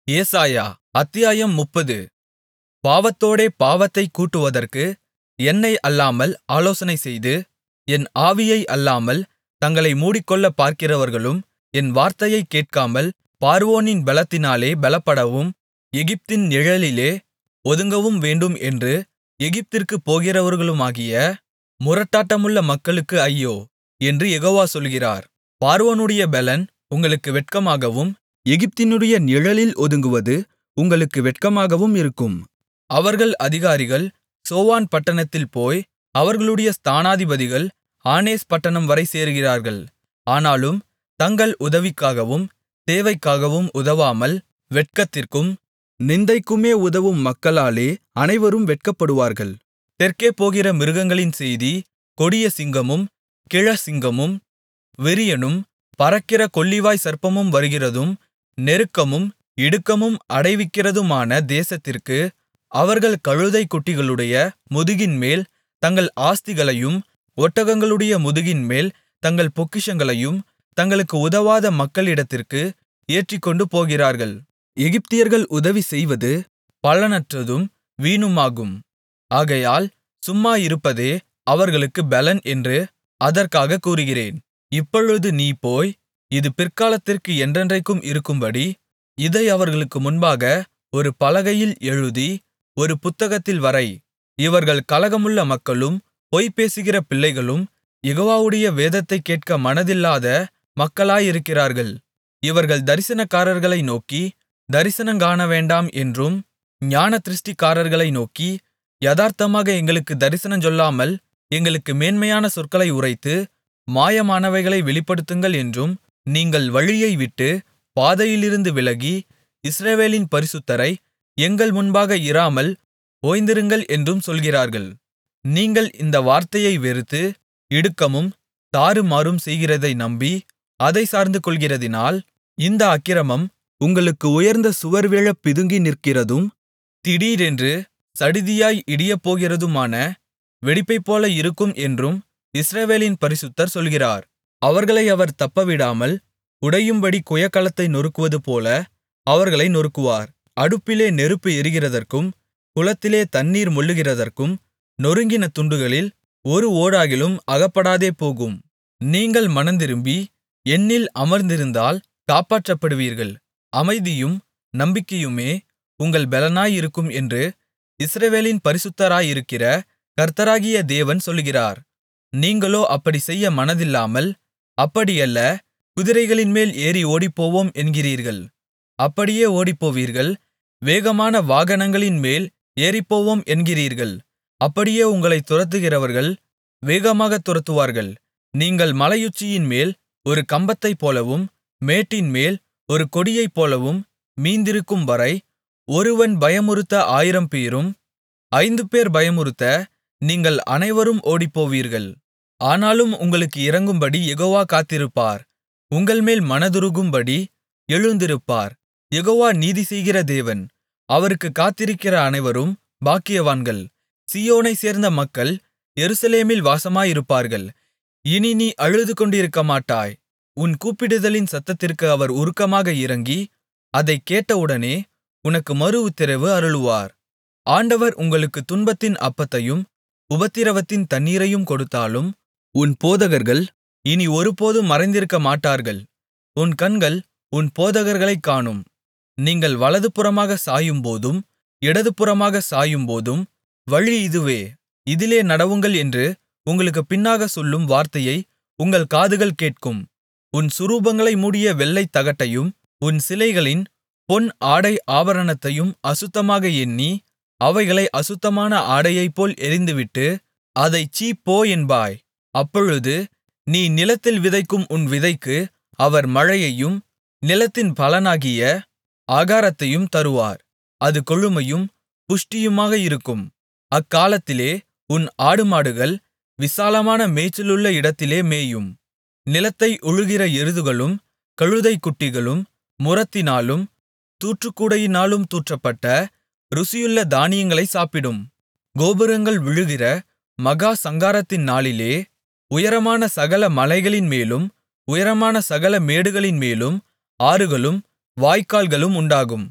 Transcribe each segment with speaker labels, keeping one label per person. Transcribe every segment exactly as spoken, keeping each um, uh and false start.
Speaker 1: ஏசாயா அத்தியாயம் முப்பது. பாவத்தோடே பாவத்தைக் கூட்டுவதற்கு என்னை அல்லாமல் ஆலோசனைசெய்து, என் ஆவியை அல்லாமல் தங்களை மூடிக்கொள்ளப் பார்க்கிறவர்களும், என் வார்த்தையைக் கேட்காமல் பார்வோனின் பெலத்தினாலே பெலப்படவும், எகிப்தின் நிழலிலே ஒதுங்கவும் வேண்டும் என்று எகிப்திற்குப் போகிறவர்களுமாகிய முரட்டாட்டமுள்ள மக்களுக்கு ஐயோ! என்று யெகோவா சொல்கிறார். பார்வோனுடைய பெலன் உங்களுக்கு வெட்கமாகவும், எகிப்தினுடைய நிழலில் ஒதுங்குவது உங்களுக்கு வெட்கமாகவும் இருக்கும். அவர்கள் அதிகாரிகள் சோவான் பட்டணத்தில் போய், அவர்களுடைய ஸ்தானாதிபதிகள் ஆனேஸ் பட்டணம்வரை சேருகிறார்கள். ஆனாலும் தங்கள் உதவிக்காகவும் தேவைக்காகவும் உதவாமல், வெட்கத்திற்கும் நிந்தைக்குமே உதவும் மக்களாலே அனைவரும் வெட்கப்படுவார்கள். தெற்கே போகிற மிருகங்களின் செய்தி, கொடிய சிங்கமும் கிழச்சிங்கமும் விரியனும் பறக்கிற கொள்ளிவாய்ச் சர்ப்பமும் வருகிறதும், நெருக்கமும் இடுக்கமும் அடைவிக்கிறதுமான தேசத்திற்கு அவர்கள் கழுதைக் குட்டிகளுடைய முதுகின்மேல் தங்கள் ஆஸ்திகளையும், ஒட்டகங்களுடைய முதுகின்மேல் தங்கள் பொக்கிஷங்களையும் தங்களுக்கு உதவாத மக்களிடத்திற்கு ஏற்றிக்கொண்டு போகிறார்கள். எகிப்தியர்கள் உதவி செய்வது பலனற்றதும் வீணுமாகும். ஆகையால் சும்மா இருப்பதே அவர்களுக்குப் பெலன் என்று அதற்காகக் கூறுகிறேன். இப்பொழுது நீ போய், இது பிற்காலத்திற்கு என்றென்றைக்கும் இருக்கும்படி இதை அவர்களுக்கு முன்பாக ஒரு பலகையில் எழுதி ஒரு புத்தகத்தில் வரை. இவர்கள் கலகமுள்ள மக்களும் பொய் பேசுகிற பிள்ளைகளும் யெகோவாவுடைய வேதத்தைக் கேட்க மனதில்லாத மக்களாயிருக்கிறார்கள். இவர்கள் தரிசனக்காரர்களை நோக்கி, தரிசனங்காணவேண்டாம் என்றும், ஞானதிருஷ்டிக்காரர்களை நோக்கி, யதார்த்தமாக எங்களுக்குத் தரிசனஞ்சொல்லாமல் எங்களுக்கு மேன்மையான சொற்களை உரைத்து மாயமானவைகளை வெளிப்படுத்துங்கள் என்றும், நீங்கள் வழியை விட்டு பாதையிலிருந்து விலகி இஸ்ரவேலின் பரிசுத்தரை எங்கள் முன்பாக இராமல் ஓய்ந்திருங்கள் என்றும் சொல்கிறார்கள். நீங்கள் இந்த வார்த்தையை வெறுத்து இடுக்கமும் தாறுமாறும் செய்கிறதை நம்பி அதைச் சார்ந்துகொள்கிறதினால், இந்த அக்கிரமம் உங்களுக்கு உயர்ந்த சுவர் விழப் பிதுங்கி நிற்கிறதும், திடீரென்று சடிதியாய் இடியப்போகிறதுமான வெடிப்பைப்போல இருக்கும் என்றும் இஸ்ரவேலின் பரிசுத்தர் சொல்கிறார். அவர்களை அவர் தப்பவிடாமல் உடையும்படி குயக்கலத்தை நொறுக்குவதுபோல அவர்களை நொறுக்குவார். அடுப்பிலே நெருப்பு எரிகிறதற்கும் குளத்திலே தண்ணீர் மொள்ளுகிறதற்கும் நொறுங்கின துண்டுகளில் ஒரு ஓடாகிலும் அகப்படாதே போகும். நீங்கள் மனந்திரும்பி என்னில் அமர்ந்திருந்தால் காப்பாற்றப்படுவீர்கள். அமைதியும் நம்பிக்கையுமே உங்கள் பெலனாயிருக்கும் என்று இஸ்ரவேலின் பரிசுத்தராயிருக்கிற கர்த்தராகிய தேவன் சொல்லுகிறார். நீங்களோ அப்படிச் செய்ய மனதில்லாமல், அப்படியல்ல, குதிரைகளின்மேல் ஏறி ஓடிப்போவோம் என்கிறீர்கள். அப்படியே ஓடிப்போவீர்கள். வேகமான வாகனங்களின்மேல் ஏறிப்போவோம் என்கிறீர்கள். அப்படியே உங்களைத் துரத்துகிறவர்கள் வேகமாகத் துரத்துவார்கள். நீங்கள் மலையுச்சியின்மேல் ஒரு கம்பத்தைப்போலவும் மேட்டின்மேல் ஒரு கொடியைப்போலவும் மீந்திருக்கும்வரை, ஒருவன் பயமுறுத்த ஆயிரம் பேரும், ஐந்து பேர் பயமுறுத்த நீங்கள் அனைவரும் ஓடிப்போவீர்கள். ஆனாலும் உங்களுக்கு இரங்கும்படி யெகோவா காத்திருப்பார். உங்கள்மேல் மனதுருகும்படி எழுந்திருப்பார். யெகோவா நீதிசெய்கிற தேவன். அவருக்குக் காத்திருக்கிற அனைவரும் பாக்கியவான்கள். சீயோனைச் சேர்ந்த மக்கள் எருசலேமில் வாசமாயிருப்பார்கள். இனி நீ அழுதுகொண்டிருக்கமாட்டாய். உன் கூப்பிடுதலின் சத்தத்திற்கு அவர் உருக்கமாக இரங்கி, அதைக் கேட்டவுடனே உனக்கு மறு உத்திரவு அருளுவார். ஆண்டவர் உங்களுக்கு துன்பத்தின் அப்பத்தையும் உபத்திரவத்தின் தண்ணீரையும் கொடுத்தாலும், உன் போதகர்கள் இனி ஒருபோதும் மறைந்திருக்க மாட்டார்கள். உன் கண்கள் உன் போதகர்களைக் காணும். நீங்கள் வலதுபுறமாகச் சாயும்போதும் இடதுபுறமாகச் சாயும்போதும் வழி இதுவே, இதிலே நடவுங்கள் என்று உங்களுக்குப் பின்னாகச் சொல்லும் வார்த்தையை உங்கள் காதுகள் கேட்கும். உன் சுரூபங்களை மூடிய வெள்ளைத் தகட்டையும் உன் சிலைகளின் பொன் ஆடை ஆபரணத்தையும் அசுத்தமாக எண்ணி, அவைகளை அசுத்தமான ஆடையைப்போல் எறிந்துவிட்டு, அதைச் சீ போ என்பாய். அப்பொழுது நீ நிலத்தில் விதைக்கும் உன் விதைக்கு அவர் மழையையும் நிலத்தின் பலனாகிய ஆகாரத்தையும் தருவார். அது கொழுமையும் புஷ்டியுமாக இருக்கும். அக்காலத்திலே உன் ஆடுமாடுகள் விசாலமான மேய்ச்சலுள்ள இடத்திலே மேயும். நிலத்தை உழுகிற எருதுகளும் கழுதைக் குட்டிகளும் முறத்தினாலும் தூற்றுக்கூடையினாலும் தூற்றப்பட்ட ருசியுள்ள தானியங்களை சாப்பிடும். கோபுரங்கள் விழுகிற மகா சங்காரத்தின் நாளிலே உயரமான சகல மலைகளின்மேலும் உயரமான சகல மேடுகளின்மேலும் ஆறுகளும் வாய்க்கால்களும் உண்டாகும்.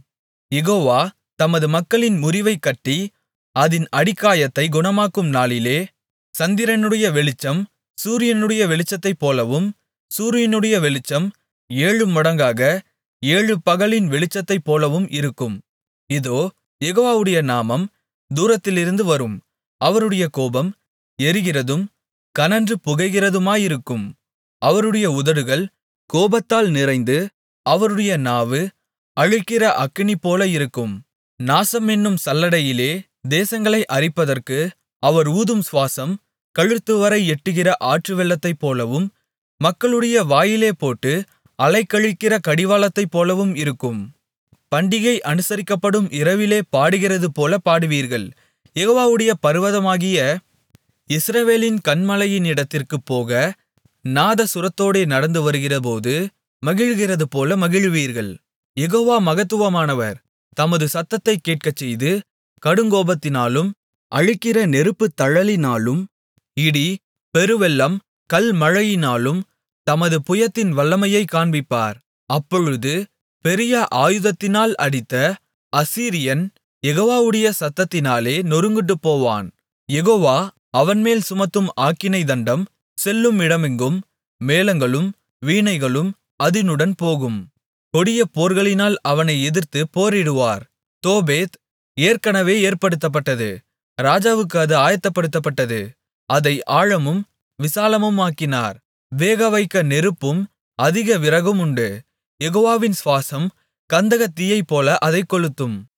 Speaker 1: யெகோவா தமது மக்களின் முறிவைக் கட்டி அதின் அடிக்காயத்தைக் குணமாக்கும் நாளிலே சந்திரனுடைய வெளிச்சம் சூரியனுடைய வெளிச்சத்தைப்போலவும் சூரியனுடைய வெளிச்சம் ஏழு மடங்காக ஏழு பகலின் வெளிச்சத்தைப்போலவும் இருக்கும். இதோ, யெகோவாவுடைய நாமம் தூரத்திலிருந்து வரும். அவருடைய கோபம் எரிகிறதும் கனன்று புகைகிறதுமாயிருக்கும். அவருடைய உதடுகள் கோபத்தால் நிறைந்து அவருடைய நாவு அழிக்கிற அக்கினிபோல இருக்கும். நாசம் என்னும் சல்லடையிலே தேசங்களை அரிப்பதற்கு அவர் ஊதும் சுவாசம் கழுத்துவரை எட்டுகிற ஆற்றுவெள்ளத்தைப்போலவும் மக்களுடைய வாயிலே போட்டு அலைக்கழிக்கிற கடிவாளத்தைப்போலவும் இருக்கும். பண்டிகை அனுசரிக்கப்படும் இரவிலே பாடுகிறதுபோல பாடுவீர்கள். யெகோவாவுடைய பர்வதமாகிய இஸ்ரவேலின் கன்மலையினிடத்திற்குப் போக நாதசுரத்தோடே நடந்து வருகிறபோது மகிழ்கிறதுபோல மகிழுவீர்கள். யெகோவா மகத்துவமானவர். தமது சத்தத்தைக் கேட்கச்செய்து கடுங்கோபத்தினாலும் அழிக்கிற நெருப்புத் தழலினாலும் இடி பெருவெள்ளம் கல்மழையினாலும் தமது புயத்தின் வல்லமையைக் காண்பிப்பார். அப்பொழுது பெரிய ஆயுதத்தினால் அடித்த அசீரியன் யெகோவாவுடைய சத்தத்தினாலே நொறுங்குண்டுபோவான். யெகோவா அவன்மேல் சுமத்தும் ஆக்கினை தண்டம் செல்லும் இடமெங்கும் மேளங்களும் வீணைகளும் அதினுடன் போகும். கொடிய போர்களினால் அவனை எதிர்த்துப் போரிடுவார். தோபேத் ஏற்கனவே ஏற்படுத்தப்பட்டது. ராஜாவுக்கு அது ஆயத்தப்படுத்தப்பட்டது. அதை ஆழமும் விசாலமுமாக்கினார். வேகவைக்க நெருப்பும் அதிக விறகும் உண்டு. யெகோவாவின் சுவாசம் கந்தகத் தீயைப்போல அதைக் கொளுத்தும்.